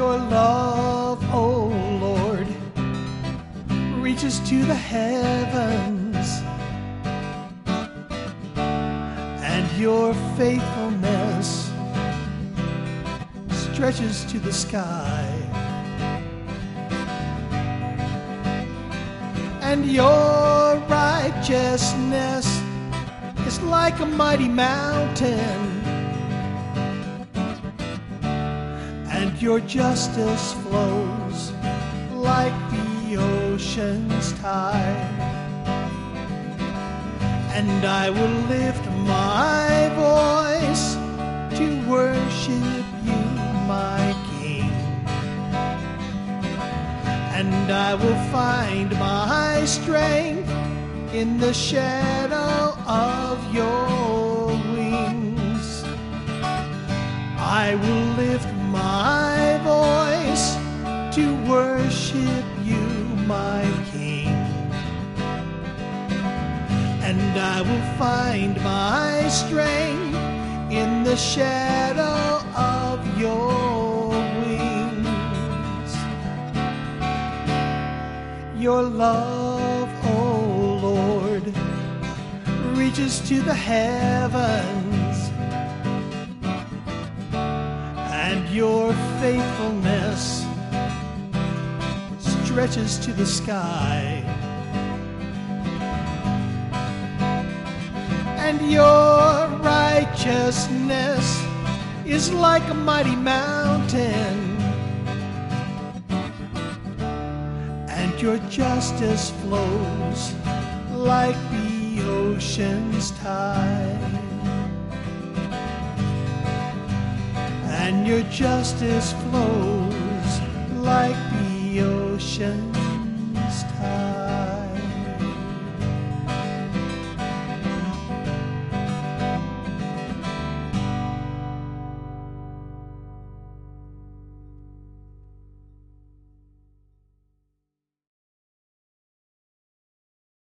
Your love, oh Lord, reaches to the heavens, and your faithfulness stretches to the sky. And your righteousness is like a mighty mountain, and your justice flows like the ocean's tide. And I will lift my voice to worship you, my King. And I will find my strength in the shadow of your wings. I will lift my voice to worship you, my King. And I will find my strength in the shadow of your wings. Your love, oh Lord, reaches to the heavens, and your faithfulness stretches to the sky. And your righteousness is like a mighty mountain, and your justice flows like the ocean's tide. And your justice flows like the ocean